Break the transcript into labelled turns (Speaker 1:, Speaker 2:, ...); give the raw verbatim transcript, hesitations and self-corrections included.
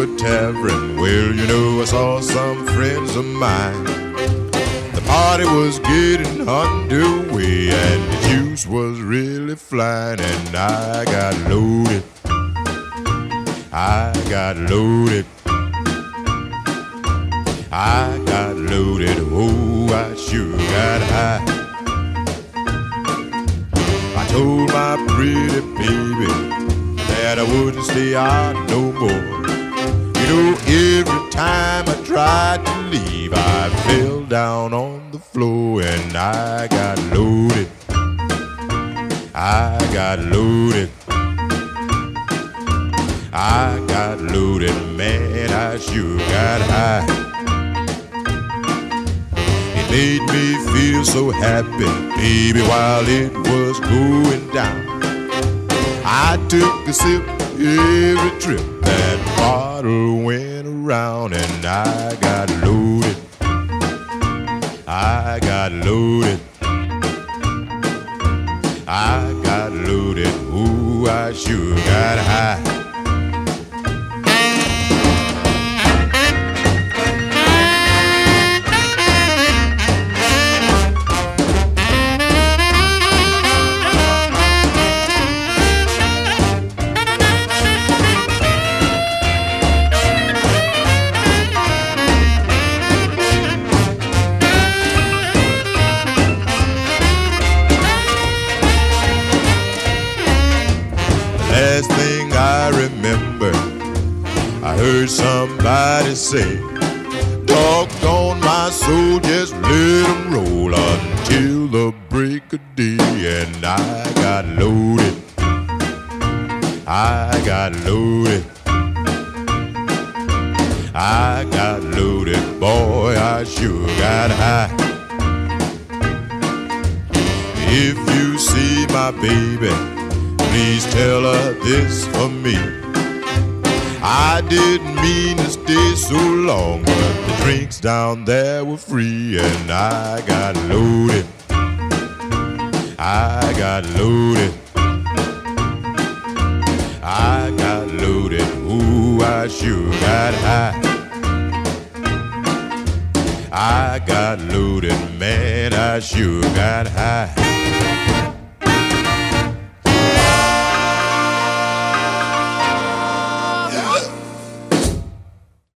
Speaker 1: a tavern. Well, you know, I saw some friends of mine. The party was getting underway and the juice was really flying, and I got loaded. I got loaded. I got loaded. Oh, I sure got high. I told my pretty baby that I wouldn't stay out no more. You know, every time I tried to leave, I fell down on the floor, and I got loaded. I got loaded. I got loaded, man, I sure got high. It made me feel so happy, baby, while it was going down. I took a sip every trip that bottle went around, and I got loaded. I got loaded. I got loaded. Ooh, I sure got high. Last thing I remember, I heard somebody say, doggone my soul, just let 'em roll until the break of day. And I got loaded. I got loaded. I got loaded, boy, I sure got high. If you see my baby, please tell her this for me. I didn't mean to stay so long, but the drinks down there were free, and I got loaded. I got loaded. I got loaded. Ooh, I sure got high. I got loaded, man, I sure got high.